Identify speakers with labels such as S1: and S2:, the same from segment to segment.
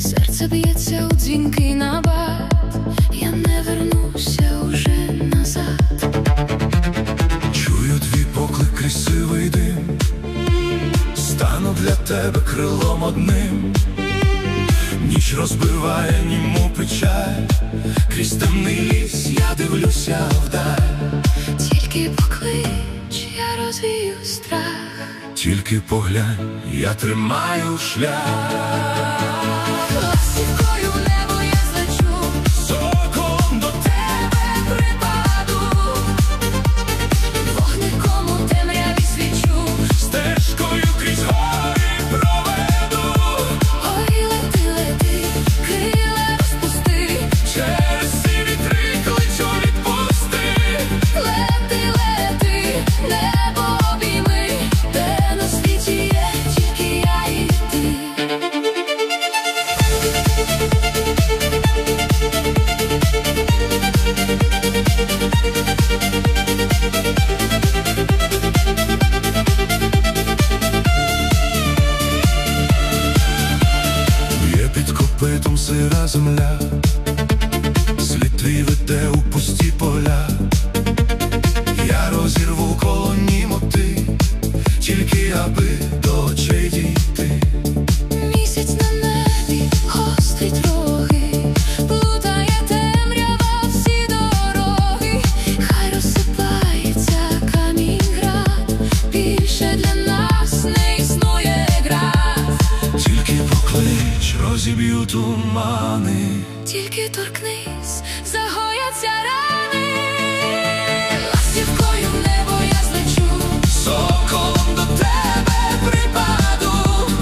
S1: Серце б'ється у дзвінкий набат, я не вернуся уже назад.
S2: Чую твій поклик крізь сивий дим, стану для тебе крилом одним. Ніч розбиває німу печаль, крізь темний ліс я дивлюся вдаль.
S1: Тільки поклич, я розвію страх,
S2: тільки поглянь, я тримаю шлях.
S1: Ластівкою в небо я злечу,
S2: Соколом до тебе
S1: припаду, вогником у темряві свічу,
S2: стежкою крізь гори проведу.
S1: ой, лети, лети, крила розпусти,
S2: Через ці вітри кличу, відпусти.
S1: лети, лети, небо обійми, де на світі є тільки я і ти.
S2: Є під копитом сира земля, слід твій веде у пусті поля. Я розірву колоні моти, тільки аби до очей дійти.
S1: Місяць на небі гострить роги, плутає темрява всі дороги. Хай розсипається камінь град, більше для нас не існує град.
S2: Тільки поклич, розіб'ю тумани,
S1: Тільки торкнись, загояться рани. Ластівкою в небо я злечу,
S2: соколом до тебе припаду.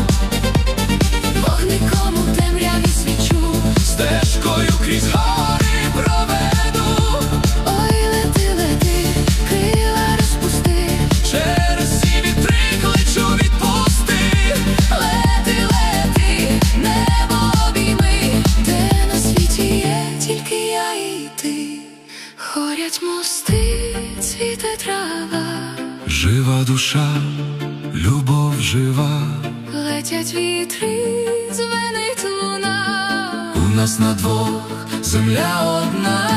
S1: вогником у темряві свічу,
S2: Стежкою крізь гори проведу.
S1: ой, лети, лети, крила розпусти,
S2: Через ці вітри кличу, відпусти.
S1: лети, лети, небо обійми, де на світі є тільки я і ти. Горять мости, цвіте трава,
S2: Жива душа, любов жива,
S1: летять вітри, дзвенить луна.
S2: у нас на двох земля одна.